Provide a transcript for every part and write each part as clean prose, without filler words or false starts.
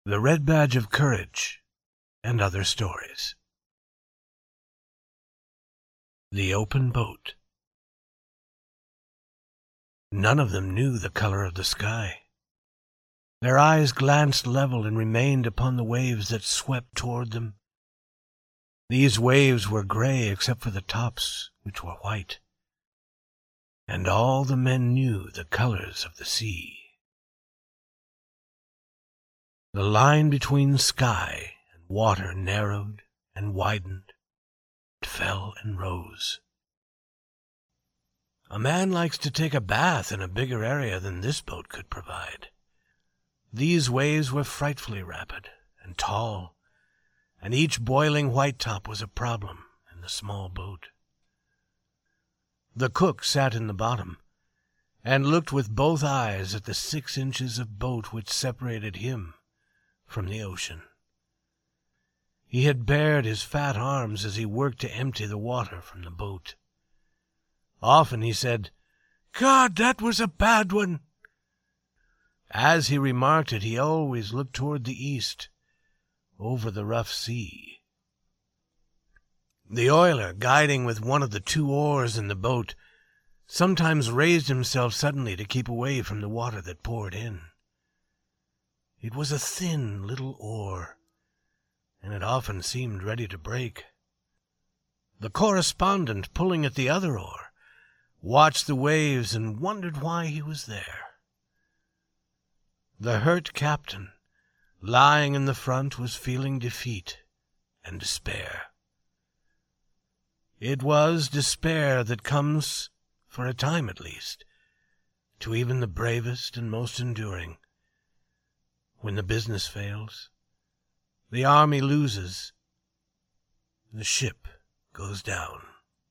The Red Badge of Courage, and Other Stories. The Open Boat. None of them knew the color of the sky. Their eyes glanced level and remained upon the waves that swept toward them. These waves were gray except for the tops, which were white. And all the men knew the colors of the sea. The line between sky and water narrowed and widened, fell and rose. A man likes to take a bath in a bigger area than this boat could provide. These waves were frightfully rapid and tall, and each boiling white top was a problem in the small boat. The cook sat in the bottom, and looked with both eyes at the 6 inches of boat which separated him from the ocean. He had bared his fat arms as he worked to empty the water from the boat. Often he said, "God, that was a bad one." As he remarked it, he always looked toward the east, over the rough sea. The oiler, guiding with one of the 2 oars in the boat, sometimes raised himself suddenly to keep away from the water that poured in. It was a thin little oar, and it often seemed ready to break. The correspondent, pulling at the other oar, watched the waves and wondered why he was there. The hurt captain, lying in the front, was feeling defeat and despair. It was despair that comes, for a time at least, to even the bravest and most enduring. When the business fails, the army loses, the ship goes down.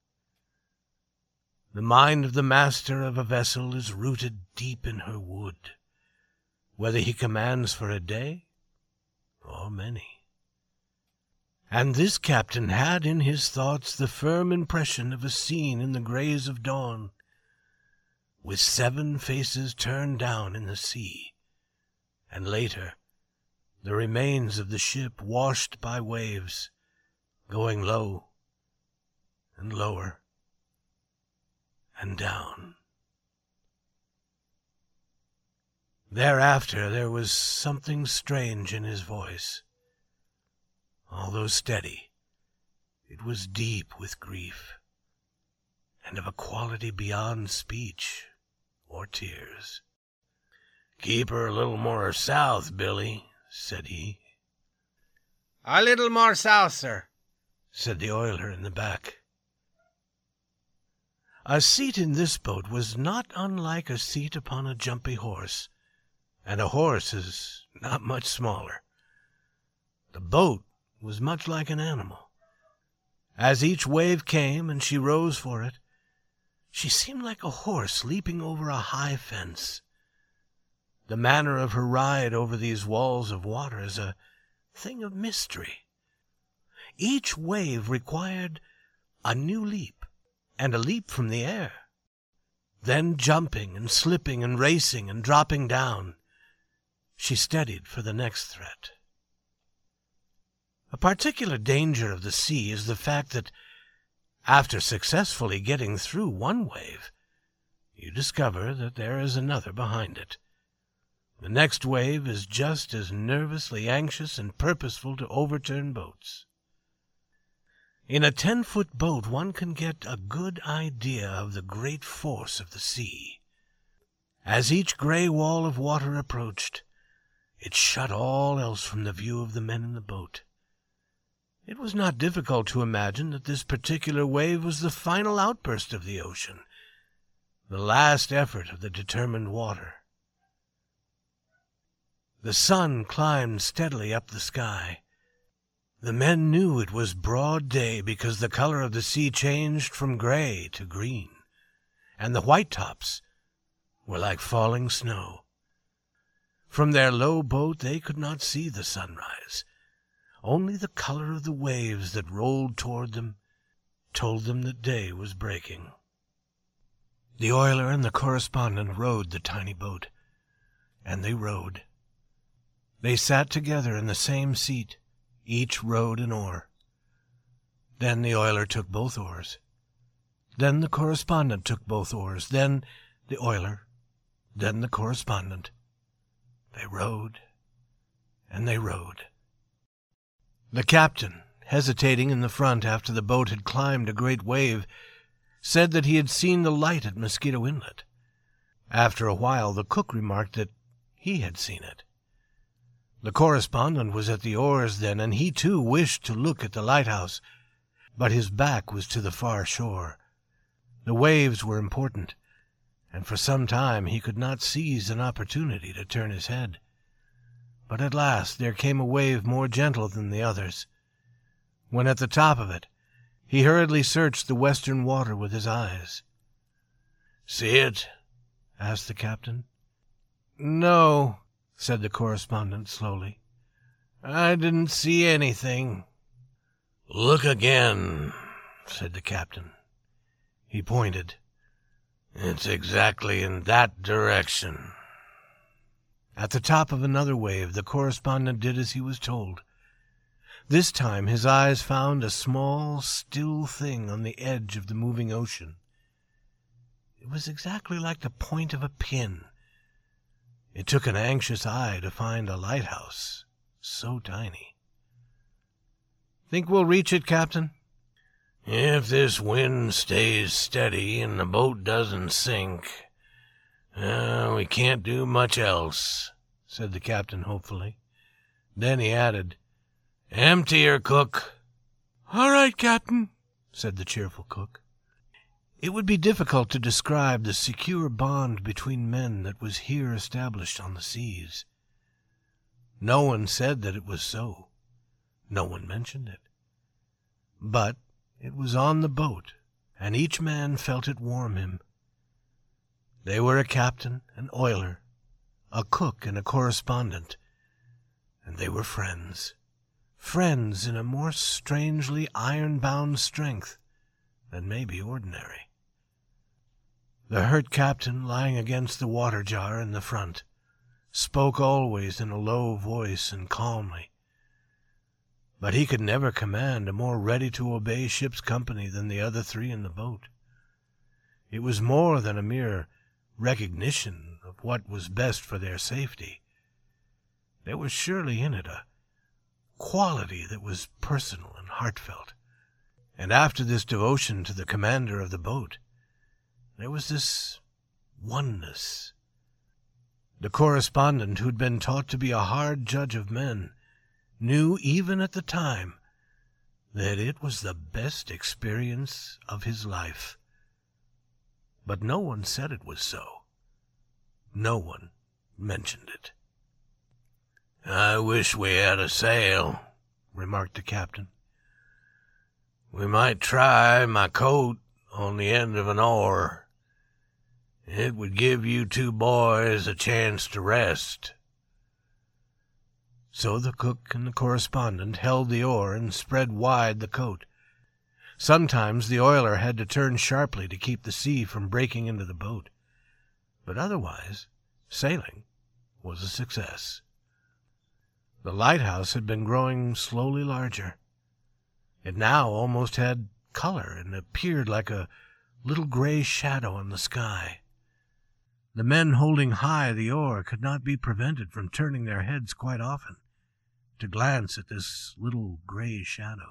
The mind of the master of a vessel is rooted deep in her wood, whether he commands for a day or many. And this captain had in his thoughts the firm impression of a scene in the grays of dawn, with 7 faces turned down in the sea, and later, the remains of the ship washed by waves, going low and lower and down. Thereafter there was something strange in his voice. Although steady, it was deep with grief, and of a quality beyond speech or tears. "Keep her a little more south, Billy," said he. "A little more south, sir," said the oiler in the back. A seat in this boat was not unlike a seat upon a jumpy horse, and a horse is not much smaller. The boat was much like an animal. As each wave came and she rose for it, she seemed like a horse leaping over a high fence. The manner of her ride over these walls of water is a thing of mystery. Each wave required a new leap, and a leap from the air. Then jumping and slipping and racing and dropping down, she steadied for the next threat. A particular danger of the sea is the fact that, after successfully getting through one wave, you discover that there is another behind it. The next wave is just as nervously anxious and purposeful to overturn boats. In a 10-foot boat one can get a good idea of the great force of the sea. As each gray wall of water approached, it shut all else from the view of the men in the boat. It was not difficult to imagine that this particular wave was the final outburst of the ocean, the last effort of the determined water. The sun climbed steadily up the sky. The men knew it was broad day because the color of the sea changed from gray to green, and the white tops were like falling snow. From their low boat they could not see the sunrise. Only the color of the waves that rolled toward them told them that day was breaking. The oiler and the correspondent rowed the tiny boat, and they rowed They sat together in the same seat. Each rowed an oar. Then the oiler took both oars. Then the correspondent took both oars. Then the oiler. Then the correspondent. They rowed, and they rowed. The captain, hesitating in the front after the boat had climbed a great wave, said that he had seen the light at Mosquito Inlet. After a while, the cook remarked that he had seen it. The correspondent was at the oars then, and he too wished to look at the lighthouse, but his back was to the far shore. The waves were important, and for some time he could not seize an opportunity to turn his head. But at last there came a wave more gentle than the others. When at the top of it, he hurriedly searched the western water with his eyes. "See it?" asked the captain. "No," said the correspondent slowly. "I didn't see anything." "Look again," said the captain. He pointed. "It's exactly in that direction." At the top of another wave, the correspondent did as he was told. This time his eyes found a small, still thing on the edge of the moving ocean. It was exactly like the point of a pin. It took an anxious eye to find a lighthouse so tiny. "Think we'll reach it, Captain?" "If this wind stays steady and the boat doesn't sink, we can't do much else," said the captain hopefully. Then he added, "Empty her, cook." "All right, Captain," said the cheerful cook. It would be difficult to describe the secure bond between men that was here established on the seas. No one said that it was so. No one mentioned it. But it was on the boat, and each man felt it warm him. They were a captain, an oiler, a cook, and a correspondent, and they were friends. Friends in a more strangely iron-bound strength than may be ordinary. The hurt captain, lying against the water jar in the front, spoke always in a low voice and calmly. But he could never command a more ready-to-obey ship's company than the other three in the boat. It was more than a mere recognition of what was best for their safety. There was surely in it a quality that was personal and heartfelt. And after this devotion to the commander of the boat, there was this oneness. The correspondent, who'd been taught to be a hard judge of men, knew even at the time that it was the best experience of his life. But no one said it was so. No one mentioned it. "I wish we had a sail," remarked the captain. "We might try my coat on the end of an oar. It would give you two boys a chance to rest." So the cook and the correspondent held the oar and spread wide the coat. Sometimes the oiler had to turn sharply to keep the sea from breaking into the boat, but otherwise sailing was a success. The lighthouse had been growing slowly larger. It now almost had color and appeared like a little gray shadow on the sky. The men holding high the oar could not be prevented from turning their heads quite often to glance at this little gray shadow.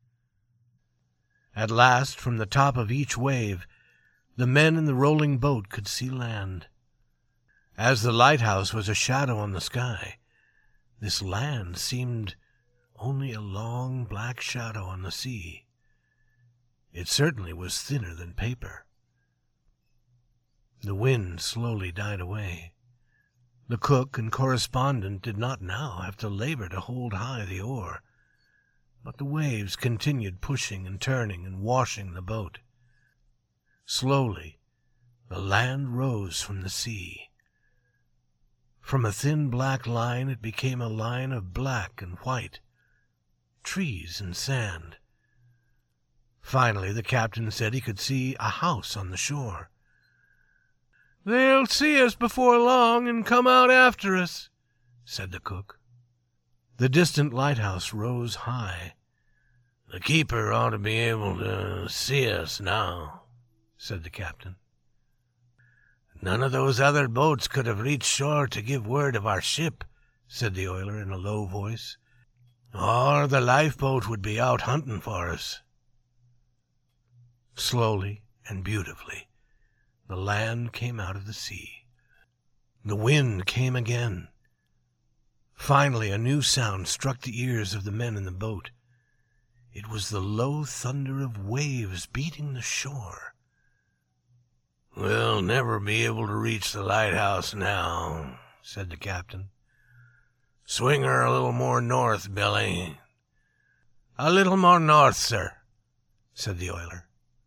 At last, from the top of each wave, the men in the rolling boat could see land. As the lighthouse was a shadow on the sky, this land seemed only a long black shadow on the sea. It certainly was thinner than paper. The wind slowly died away. The cook and correspondent did not now have to labor to hold high the oar, but the waves continued pushing and turning and washing the boat. Slowly, the land rose from the sea. From a thin black line it became a line of black and white, trees and sand. Finally, the captain said he could see a house on the shore. "They'll see us before long and come out after us," said the cook. The distant lighthouse rose high. "The keeper ought to be able to see us now," said the captain. "None of those other boats could have reached shore to give word of our ship," said the oiler in a low voice. "Or the lifeboat would be out hunting for us." Slowly and beautifully, the land came out of the sea. The wind came again. Finally, a new sound struck the ears of the men in the boat. It was the low thunder of waves beating the shore. "We'll never be able to reach the lighthouse now," said the captain. "Swing her a little more north, Billy." "A little more north, sir," said the oiler.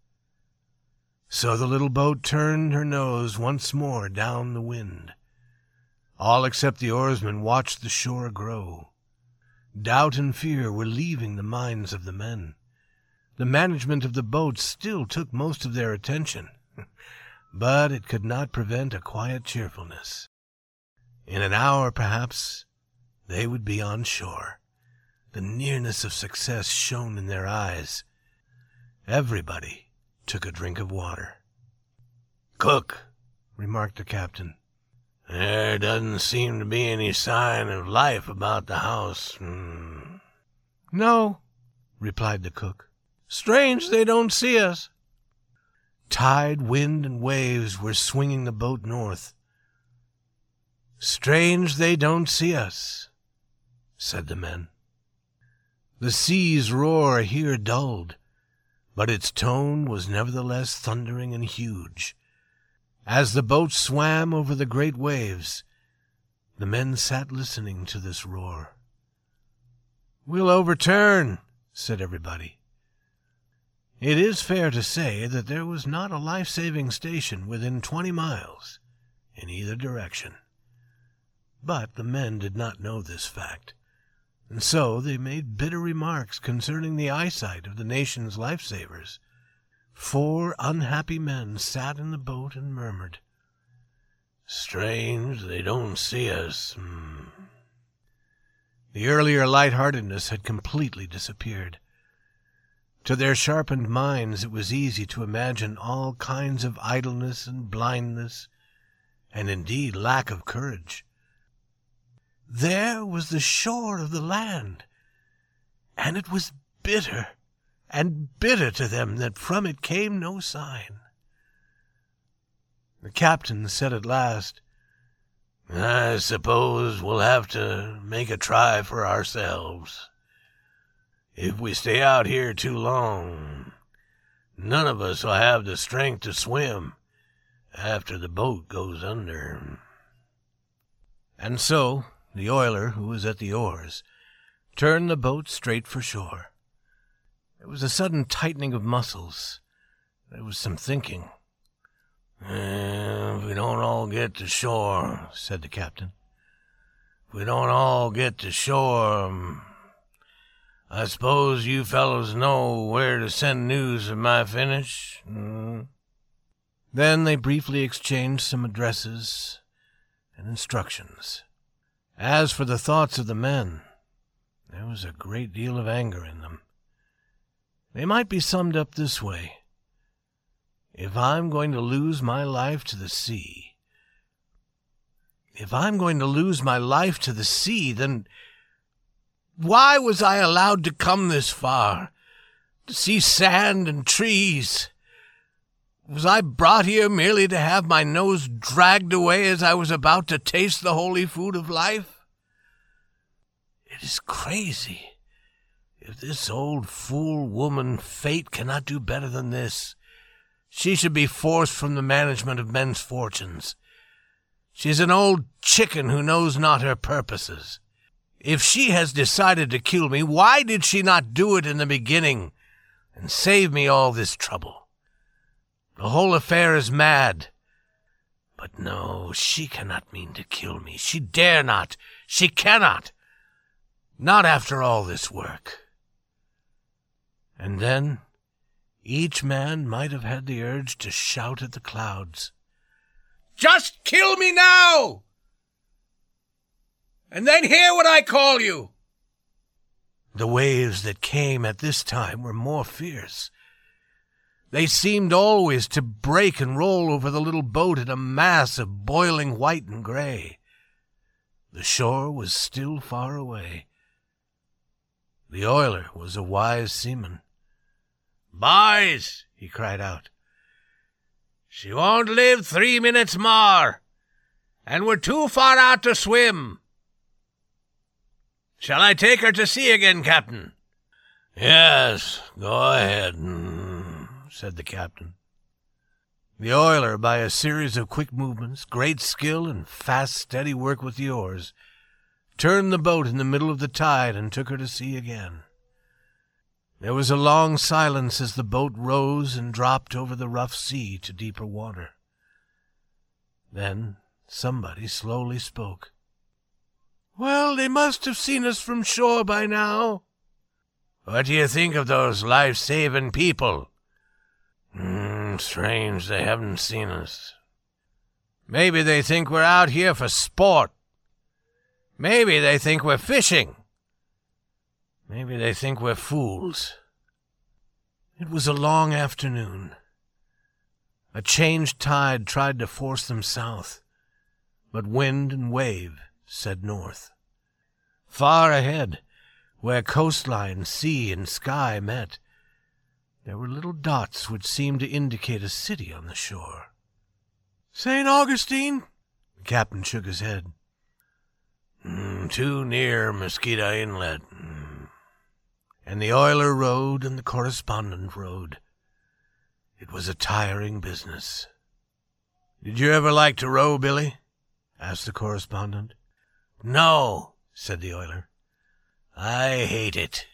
So the little boat turned her nose once more down the wind. All except the oarsmen watched the shore grow. Doubt and fear were leaving the minds of the men. The management of the boat still took most of their attention, but it could not prevent a quiet cheerfulness. In an hour, perhaps, they would be on shore. The nearness of success shone in their eyes. Everybody took a drink of water. "Cook," remarked the captain, "there doesn't seem to be any sign of life about the house." "No," replied the cook. "Strange they don't see us." Tide, wind, and waves were swinging the boat north. "Strange they don't see us," said the men. The sea's roar here dulled, but its tone was nevertheless thundering and huge. As the boat swam over the great waves, the men sat listening to this roar. "We'll overturn," said everybody. It is fair to say that there was not a life-saving station within 20 miles in either direction. But the men did not know this fact, and so they made bitter remarks concerning the eyesight of the nation's lifesavers. 4 unhappy men sat in the boat and murmured, "Strange they don't see us." The earlier lightheartedness had completely disappeared. To their sharpened minds it was easy to imagine all kinds of idleness and blindness, and indeed lack of courage. There was the shore of the land, and it was bitter and bitter to them that from it came no sign. The captain said at last, "I suppose we'll have to make a try for ourselves. If we stay out here too long, none of us will have the strength to swim after the boat goes under." And so the oiler, who was at the oars, turned the boat straight for shore. There was a sudden tightening of muscles. There was some thinking. "If we don't all get to shore," said the captain. "If we don't all get to shore, I suppose you fellows know where to send news of my finish?" Then they briefly exchanged some addresses and instructions. As for the thoughts of the men, there was a great deal of anger in them. They might be summed up this way: if I'm going to lose my life to the sea, then why was I allowed to come this far, to see sand and trees? Was I brought here merely to have my nose dragged away as I was about to taste the holy food of life? It is crazy. If this old fool woman, Fate, cannot do better than this, she should be forced from the management of men's fortunes. She is an old chicken who knows not her purposes. If she has decided to kill me, why did she not do it in the beginning and save me all this trouble? The whole affair is mad. But no, she cannot mean to kill me. She dare not. She cannot. Not after all this work." And then each man might have had the urge to shout at the clouds, "Just kill me now! And then hear what I call you! The waves that came at this time were more fierce. They seemed always to break and roll over the little boat in a mass of boiling white and gray. The shore was still far away. The oiler was a wise seaman. "Boys," he cried out, "she won't live 3 minutes more, and we're too far out to swim. Shall I take her to sea again, Captain?" "Yes, go ahead," said the captain. The oiler, by a series of quick movements, great skill, and fast, steady work with the oars, turned the boat in the middle of the tide and took her to sea again. There was a long silence as the boat rose and dropped over the rough sea to deeper water. Then somebody slowly spoke. "Well, they must have seen us from shore by now." "What do you think of those life-saving people?" "Strange they haven't seen us." "Maybe they think we're out here for sport. Maybe they think we're fishing. Maybe they think we're fools." It was a long afternoon. A changed tide tried to force them south, but wind and wave said north. Far ahead, where coastline, sea, and sky met, there were little dots which seemed to indicate a city on the shore. "St. Augustine?" The captain shook his head. "Too near Mosquito Inlet." And the oiler rowed and the correspondent rowed. It was a tiring business. "Did you ever like to row, Billy?" asked the correspondent. "No," said the oiler. "I hate it."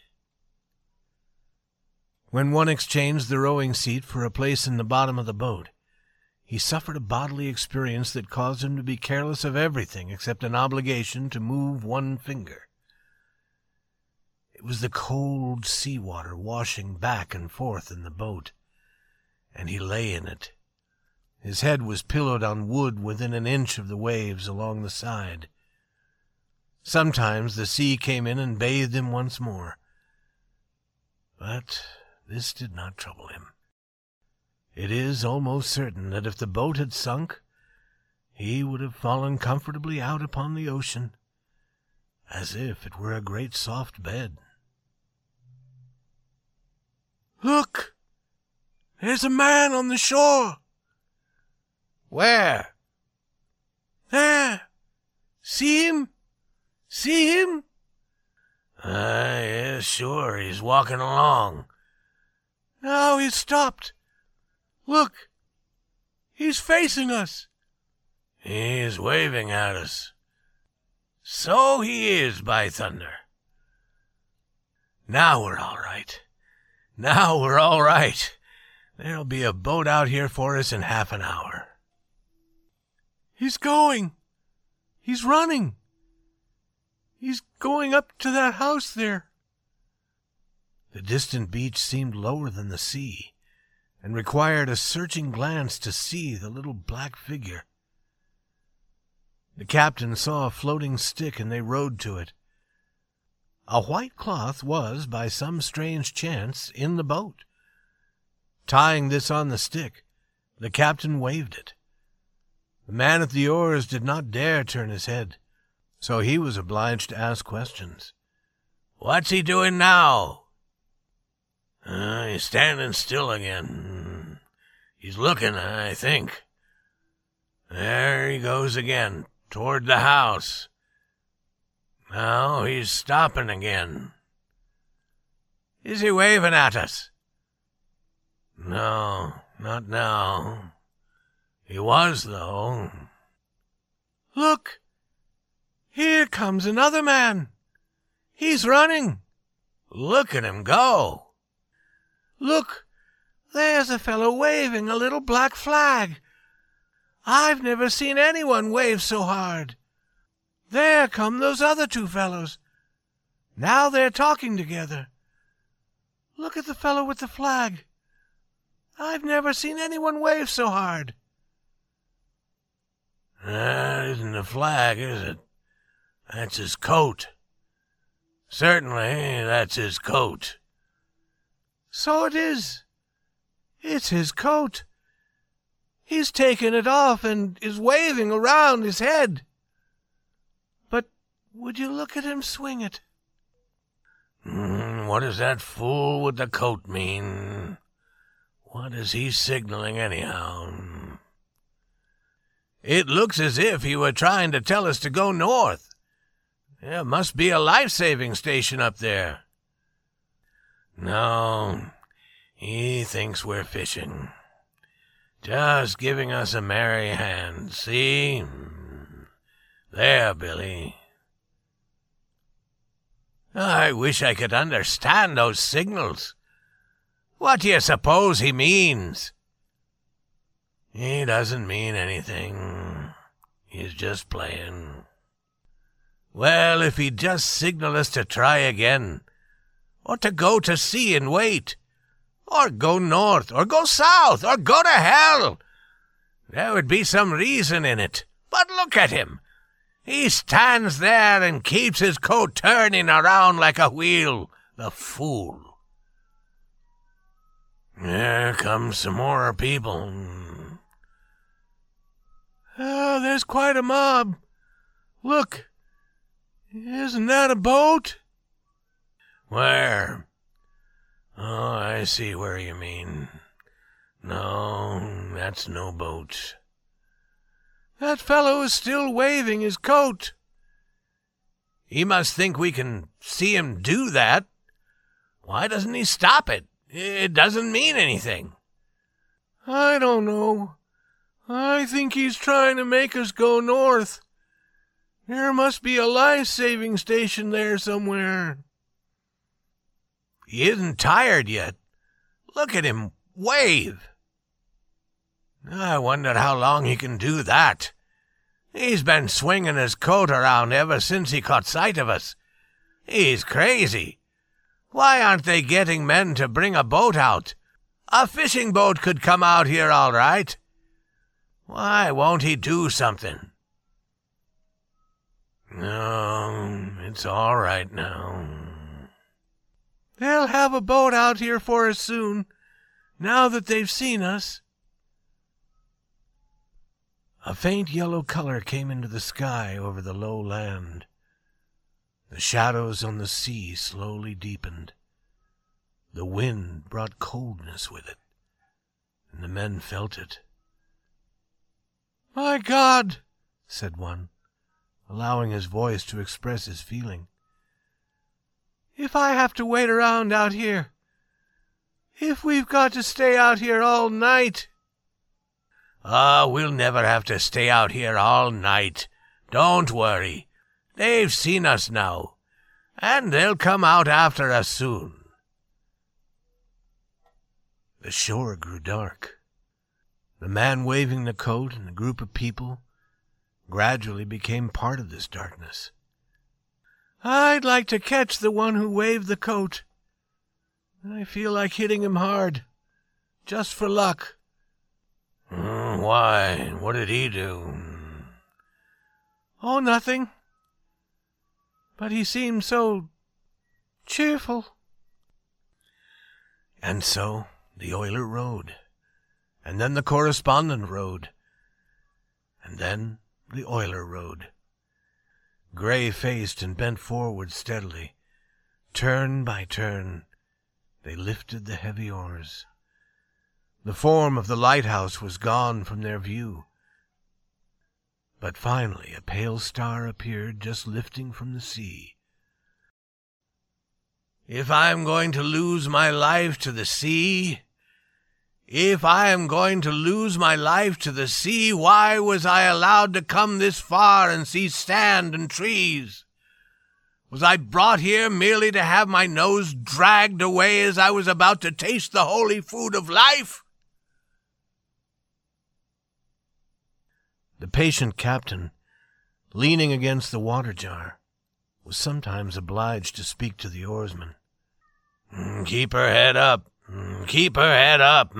When one exchanged the rowing seat for a place in the bottom of the boat, he suffered a bodily experience that caused him to be careless of everything except an obligation to move one finger. It was the cold sea-water washing back and forth in the boat, and he lay in it. His head was pillowed on wood within an inch of the waves along the side. Sometimes the sea came in and bathed him once more. But this did not trouble him. It is almost certain that if the boat had sunk, he would have fallen comfortably out upon the ocean, as if it were a great soft bed. "Look! There's a man on the shore." "Where?" "There! See him? See him?" Yes, sure, he's walking along." "Now he's stopped. Look! He's facing us." "He's waving at us." "So he is, by thunder." "Now we're all right. Now we're all right. There'll be a boat out here for us in half an hour." "He's going. He's running. He's going up to that house there." The distant beach seemed lower than the sea, and required a searching glance to see the little black figure. The captain saw a floating stick, and they rowed to it. A white cloth was, by some strange chance, in the boat. Tying this on the stick, the captain waved it. The man at the oars did not dare turn his head, so he was obliged to ask questions. "What's he doing now?" He's standing still again. He's looking, I think. There he goes again, toward the house. Now he's stopping again." "Is he waving at us?" "No, not now. He was, though." "Look! Here comes another man. He's running." "Look at him go!" "Look! There's a fellow waving a little black flag. I've never seen anyone wave so hard. There come those other two fellows. Now they're talking together. Look at the fellow with the flag. I've never seen anyone wave so hard." "That isn't a flag, is it? That's his coat. Certainly, that's his coat. So it is. It's his coat. He's taken it off and is waving around his head. But would you look at him swing it? What does that fool with the coat mean? What is he signaling anyhow? It looks as if he were trying to tell us to go north. There must be a life-saving station up there. No, he thinks we're fishing. Just giving us a merry hand, see? There, Billy. I wish I could understand those signals. What do you suppose he means? He doesn't mean anything. He's just playing. Well, if he'd just signal us to try again, or to go to sea and wait, or go north, or go south, or go to hell, there would be some reason in it. But look at him. He stands there and keeps his coat turning around like a wheel, the fool. Here comes some more people. Oh, there's quite a mob. Look, isn't that a boat? Where? Oh, I see where you mean. No, that's no boat. That fellow is still waving his coat. He must think we can see him do that. Why doesn't he stop it? It doesn't mean anything. I don't know. I think he's trying to make us go north. There must be a life-saving station there somewhere. He isn't tired yet. Look at him wave. I wonder how long he can do that. He's been swinging his coat around ever since he caught sight of us. He's crazy. Why aren't they getting men to bring a boat out? A fishing boat could come out here all right. Why won't he do something? No, it's all right now. They'll have a boat out here for us soon, now that they've seen us. A faint yellow color came into the sky over the low land. The shadows on the sea slowly deepened. The wind brought coldness with it, and the men felt it. "My God," said one, allowing his voice to express his feeling. "If I have to wait around out here, if we've got to stay out here all night." "Oh, we'll never have to stay out here all night. Don't worry. They've seen us now, and they'll come out after us soon." The shore grew dark. The man waving the coat and the group of people gradually became part of this darkness. "I'd like to catch the one who waved the coat. I feel like hitting him hard, just for luck." Why? What did he do? "Oh, nothing. But he seemed so cheerful." And so the oiler rode, and then the correspondent rode, and then the oiler rode. Gray-faced and bent forward steadily, turn by turn, they lifted the heavy oars. The form of the lighthouse was gone from their view, but finally a pale star appeared just lifting from the sea. "If I am going to lose my life to the sea, if I am going to lose my life to the sea, why was I allowed to come this far and see sand and trees? Was I brought here merely to have my nose dragged away as I was about to taste the holy food of life?" The patient captain, leaning against the water jar, was sometimes obliged to speak to the oarsman. "Keep her head up. Keep her head up.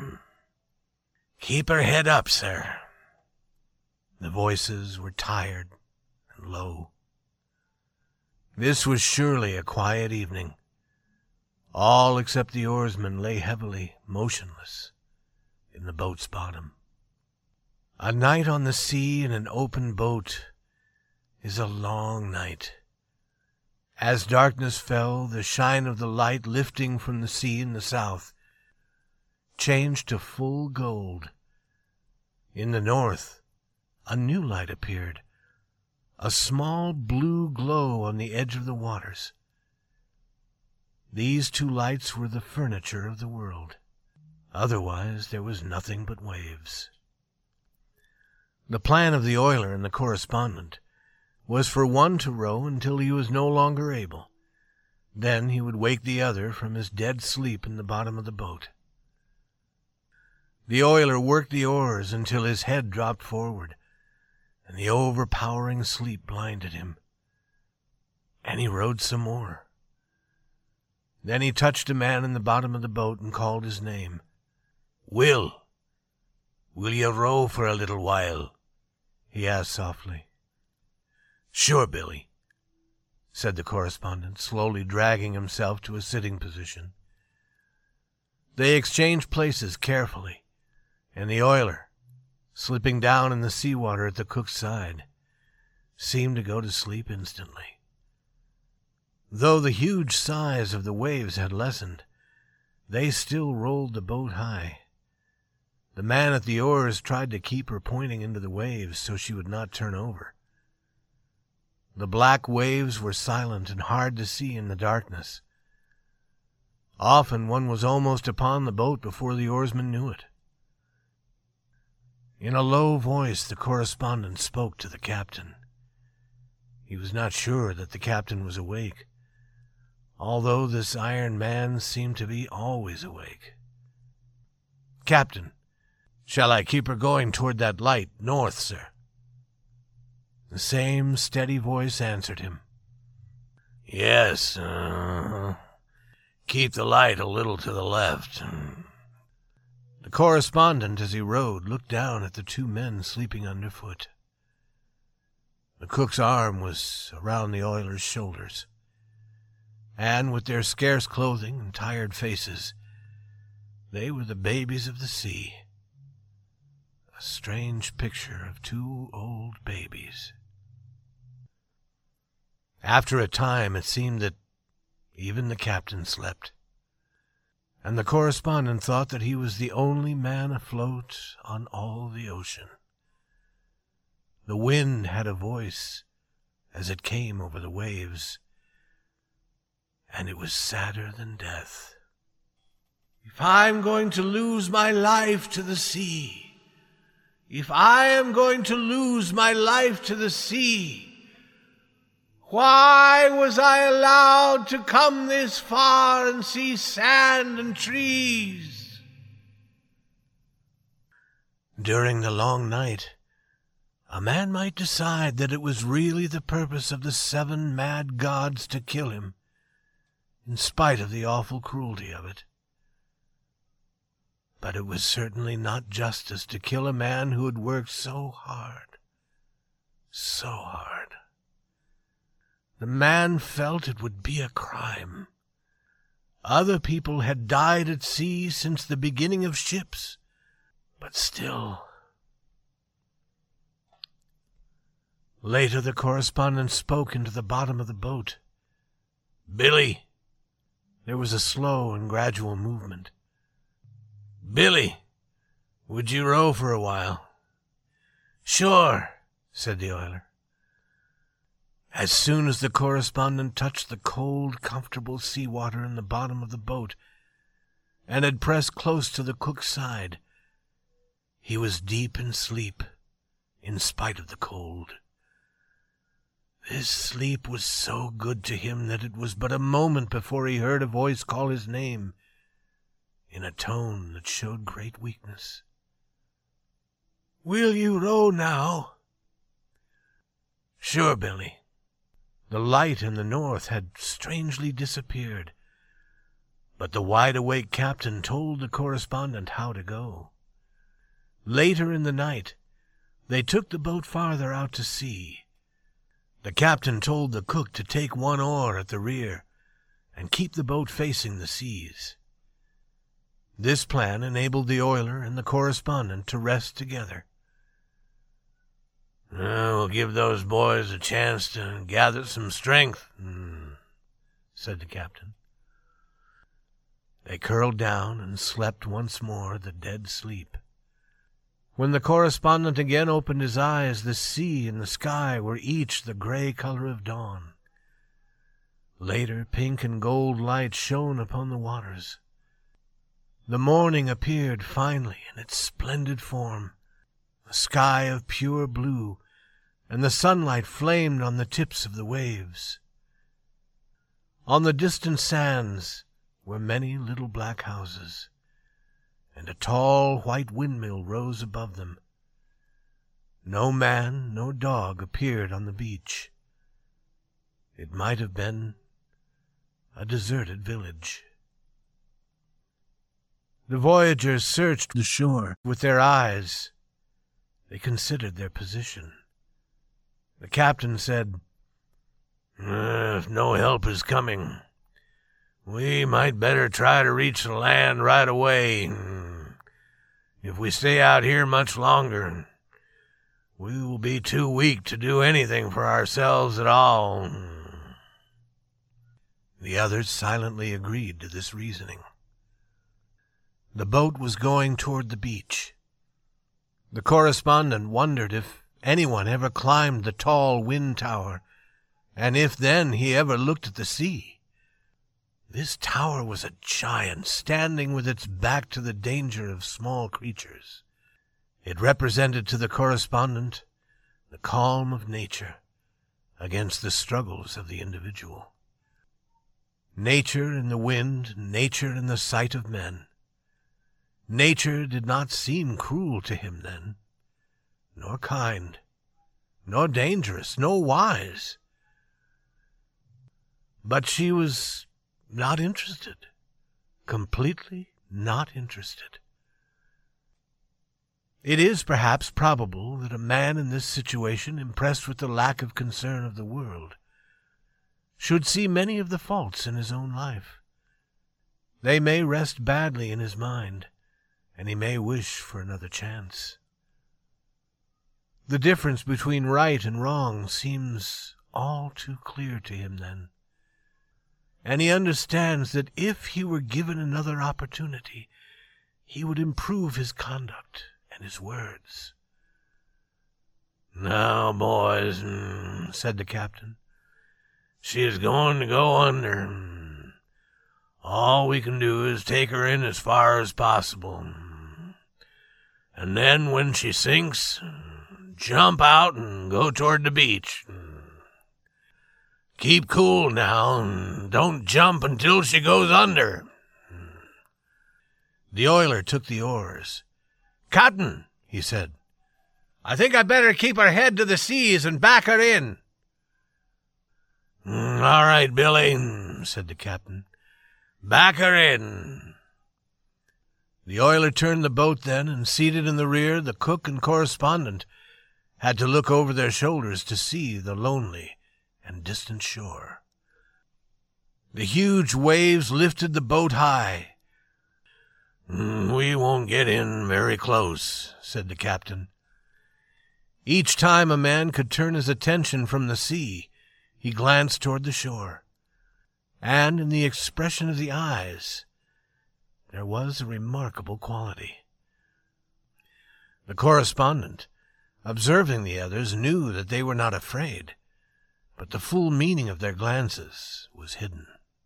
Keep her head up, sir." The voices were tired and low. This was surely a quiet evening. All except the oarsmen lay heavily, motionless, in the boat's bottom. A night on the sea in an open boat is a long night. As darkness fell, the shine of the light lifting from the sea in the south changed to full gold. In the north, a new light appeared, a small blue glow on the edge of the waters. These two lights were the furniture of the world. Otherwise, there was nothing but waves. The plan of the oiler and the correspondent was for one to row until he was no longer able. Then he would wake the other from his dead sleep in the bottom of the boat. The oiler worked the oars until his head dropped forward, and the overpowering sleep blinded him. And he rowed some more. Then he touched a man in the bottom of the boat and called his name. "Will you row for a little while?" he asked softly. "Sure, Billy," said the correspondent, slowly dragging himself to a sitting position. They exchanged places carefully, and the oiler, slipping down in the sea-water at the cook's side, seemed to go to sleep instantly. Though the huge size of the waves had lessened, they still rolled the boat high. The man at the oars tried to keep her pointing into the waves so she would not turn over. The black waves were silent and hard to see in the darkness. Often one was almost upon the boat before the oarsman knew it. In a low voice, the correspondent spoke to the captain. He was not sure that the captain was awake, although this iron man seemed to be always awake. "Captain, shall I keep her going toward that light north, sir?" The same steady voice answered him. "Yes, keep the light a little to the left." The correspondent, as he rowed, looked down at the two men sleeping underfoot. The cook's arm was around the oiler's shoulders, and with their scarce clothing and tired faces, they were the babies of the sea. A strange picture of two old babies. After a time, it seemed that even the captain slept, and the correspondent thought that he was the only man afloat on all the ocean. The wind had a voice as it came over the waves, and it was sadder than death. "If I'm going to lose my life to the sea, if I am going to lose my life to the sea, why was I allowed to come this far and see sand and trees?" During the long night, a man might decide that it was really the purpose of the 7 mad gods to kill him, in spite of the awful cruelty of it. But it was certainly not justice to kill a man who had worked so hard, so hard. The man felt it would be a crime. Other people had died at sea since the beginning of ships, but still. Later the correspondent spoke into the bottom of the boat. "Billy." There was a slow and gradual movement. "Billy, would you row for a while?" "Sure," said the oiler. As soon as the correspondent touched the cold, comfortable sea-water in the bottom of the boat and had pressed close to the cook's side, he was deep in sleep in spite of the cold. This sleep was so good to him that it was but a moment before he heard a voice call his name in a tone that showed great weakness. "Will you row now?" "Sure, Billy." The light in the north had strangely disappeared, but the wide-awake captain told the correspondent how to go. Later in the night, they took the boat farther out to sea. The captain told the cook to take one oar at the rear and keep the boat facing the seas. This plan enabled the oiler and the correspondent to rest together. "We'll give those boys a chance to gather some strength," said the captain. They curled down and slept once more the dead sleep. When the correspondent again opened his eyes, the sea and the sky were each the gray color of dawn. Later, pink and gold light shone upon the waters. The morning appeared finally in its splendid form, a sky of pure blue, and the sunlight flamed on the tips of the waves. On the distant sands were many little black houses, and a tall white windmill rose above them. No man nor dog appeared on the beach. It might have been a deserted village. The voyagers searched the shore with their eyes. They considered their position. The captain said, "If no help is coming, we might better try to reach the land right away. If we stay out here much longer, we will be too weak to do anything for ourselves at all." The others silently agreed to this reasoning. The boat was going toward the beach. The correspondent wondered if anyone ever climbed the tall wind tower, and if then he ever looked at the sea. This tower was a giant, standing with its back to the danger of small creatures. It represented to the correspondent the calm of nature against the struggles of the individual. Nature in the wind, nature in the sight of men. Nature did not seem cruel to him then, nor kind, nor dangerous, nor wise. But she was not interested, completely not interested. It is perhaps probable that a man in this situation, impressed with the lack of concern of the world, should see many of the faults in his own life. They may rest badly in his mind, and he may wish for another chance. The difference between right and wrong seems all too clear to him then, and he understands that if he were given another opportunity, he would improve his conduct and his words. "Now, boys," said the captain, "she is going to go under. All we can do is take her in as far as possible. And then when she sinks, jump out and go toward the beach. Keep cool now, and don't jump until she goes under." The oiler took the oars. "Captain," he said, "I think I'd better keep her head to the seas and back her in." "All right, Billy," said the captain. "Back her in." The oiler turned the boat then, and seated in the rear, the cook and correspondent had to look over their shoulders to see the lonely and distant shore. The huge waves lifted the boat high. "We won't get in very close," said the captain. Each time a man could turn his attention from the sea, he glanced toward the shore, and in the expression of the eyes there was a remarkable quality. The correspondent, observing the others, knew that they were not afraid, but the full meaning of their glances was hidden.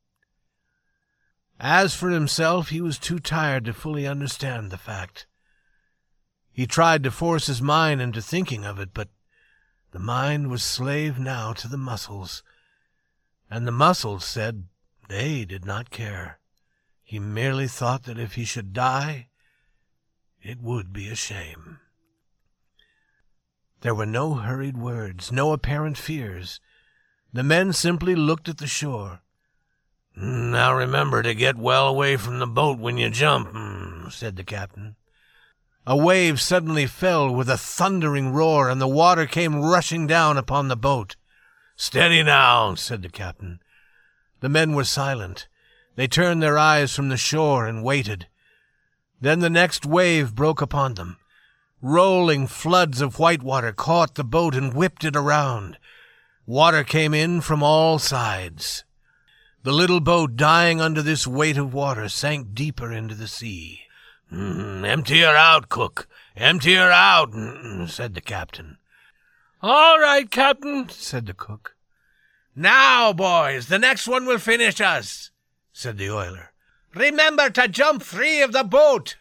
As for himself, he was too tired to fully understand the fact. He tried to force his mind into thinking of it, but the mind was slave now to the muscles, and the muscles said they did not care. He merely thought that if he should die, it would be a shame. There were no hurried words, no apparent fears. The men simply looked at the shore. "Now remember to get well away from the boat when you jump," said the captain. A wave suddenly fell with a thundering roar, and the water came rushing down upon the boat. Steady now, said the captain. The men were silent. They turned their eyes from the shore and waited. Then the next wave broke upon them. Rolling floods of white water caught the boat and whipped it around. Water came in from all sides. The little boat, dying under this weight of water, sank deeper into the sea. Empty her out, cook. Empty her out, said the captain. All right, Captain, said the cook. Now, boys, the next one will finish us, said the oiler. Remember to jump free of the boat.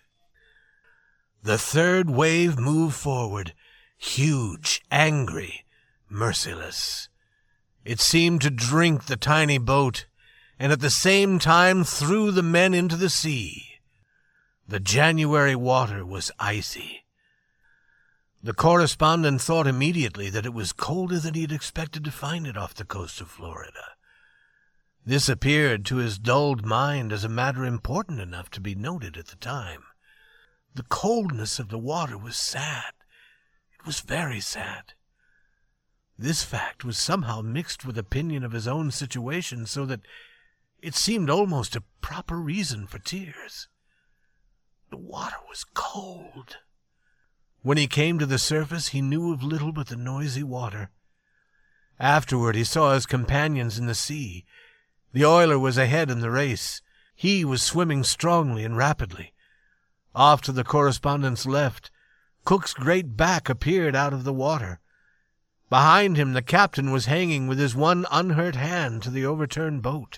The third wave moved forward, huge, angry, merciless. It seemed to drink the tiny boat, and at the same time threw the men into the sea. The January water was icy. The correspondent thought immediately that it was colder than he had expected to find it off the coast of Florida. This appeared to his dulled mind as a matter important enough to be noted at the time. The coldness of the water was sad. It was very sad. This fact was somehow mixed with opinion of his own situation, so that it seemed almost a proper reason for tears. The water was cold. When he came to the surface, he knew of little but the noisy water. Afterward, he saw his companions in the sea. The oiler was ahead in the race. He was swimming strongly and rapidly. Off to the correspondent's left, Cook's great back appeared out of the water. Behind him, the captain was hanging with his one unhurt hand to the overturned boat.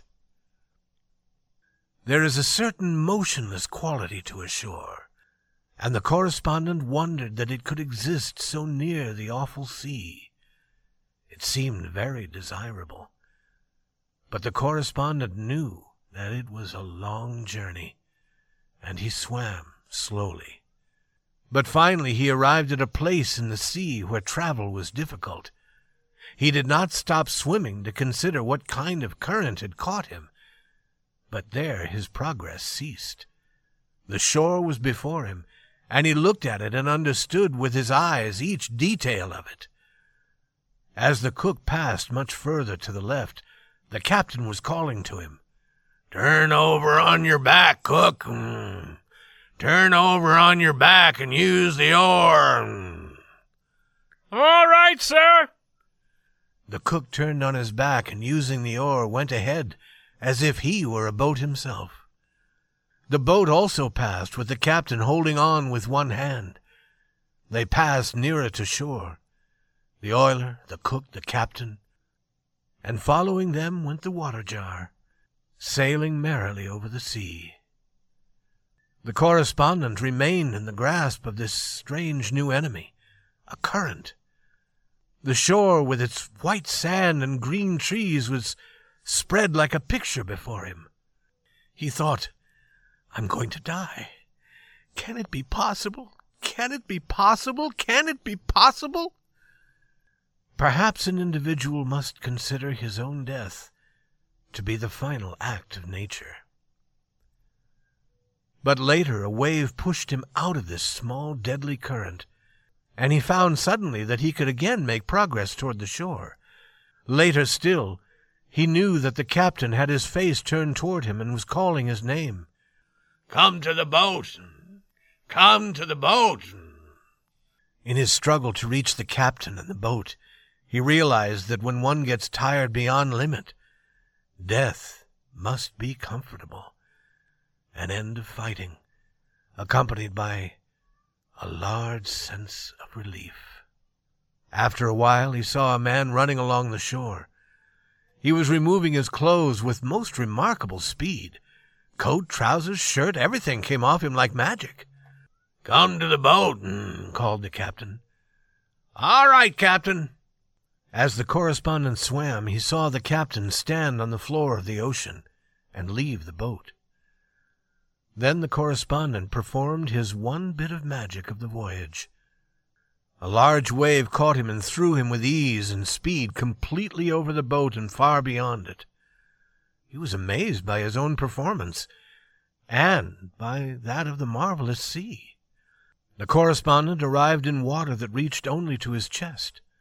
There is a certain motionless quality to a shore, and the correspondent wondered that it could exist so near the awful sea. It seemed very desirable. But the correspondent knew that it was a long journey, and he swam slowly. But finally he arrived at a place in the sea where travel was difficult. He did not stop swimming to consider what kind of current had caught him, but there his progress ceased. The shore was before him, and he looked at it and understood with his eyes each detail of it. As the cook passed much further to the left, the captain was calling to him. "Turn over on your back, cook. Turn over on your back and use the oar." "All right, sir." The cook turned on his back and, using the oar, went ahead as if he were a boat himself. The boat also passed, with the captain holding on with one hand. They passed nearer to shore, the oiler, the cook, the captain, and following them went the water jar, sailing merrily over the sea. The correspondent remained in the grasp of this strange new enemy, a current. The shore, with its white sand and green trees, was spread like a picture before him. He thought, "I'm going to die. Can it be possible? Can it be possible? Can it be possible?" Perhaps an individual must consider his own death to be the final act of nature. But later a wave pushed him out of this small, deadly current, and he found suddenly that he could again make progress toward the shore. Later still, he knew that the captain had his face turned toward him and was calling his name. "Come to the boat! Come to the boat!" In his struggle to reach the captain and the boat, he realized that when one gets tired beyond limit, death must be comfortable. An end of fighting, accompanied by a large sense of relief. After a while, he saw a man running along the shore. He was removing his clothes with most remarkable speed. Coat, trousers, shirt, everything came off him like magic. "Come to the boat," called the captain. "All right, Captain." As the correspondent swam, he saw the captain stand on the floor of the ocean and leave the boat. Then the correspondent performed his one bit of magic of the voyage. A large wave caught him and threw him with ease and speed completely over the boat and far beyond it. He was amazed by his own performance, and by that of the marvelous sea. The correspondent arrived in water that reached only to his chest.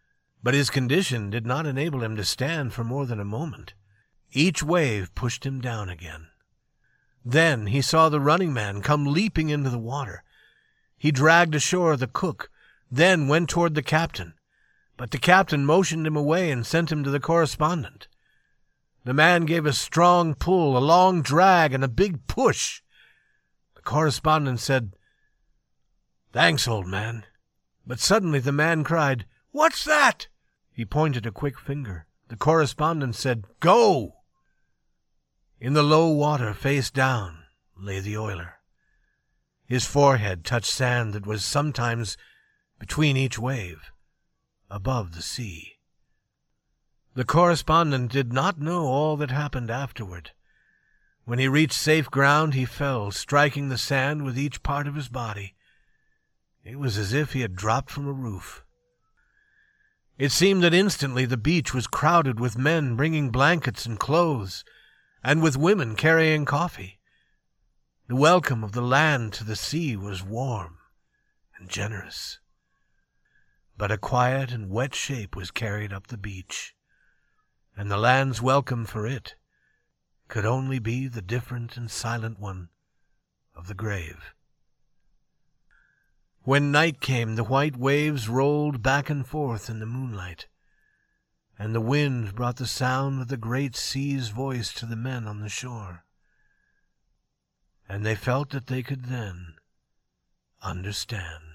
But his condition did not enable him to stand for more than a moment. Each wave pushed him down again. Then he saw the running man come leaping into the water. He dragged ashore the cook, then went toward the captain. But the captain motioned him away and sent him to the correspondent. The man gave a strong pull, a long drag, and a big push. The correspondent said, "Thanks, old man." But suddenly the man cried, "What's that?" He pointed a quick finger. The correspondent said, "Go!" In the low water, face down, lay the oiler. His forehead touched sand that was sometimes between each wave, above the sea. The correspondent did not know all that happened afterward. When he reached safe ground, he fell, striking the sand with each part of his body. It was as if he had dropped from a roof. It seemed that instantly the beach was crowded with men bringing blankets and clothes, and with women carrying coffee. The welcome of the land to the sea was warm and generous. But a quiet and wet shape was carried up the beach, and the land's welcome for it could only be the different and silent one of the grave. When night came, the white waves rolled back and forth in the moonlight, and the wind brought the sound of the great sea's voice to the men on the shore. And they felt that they could then understand.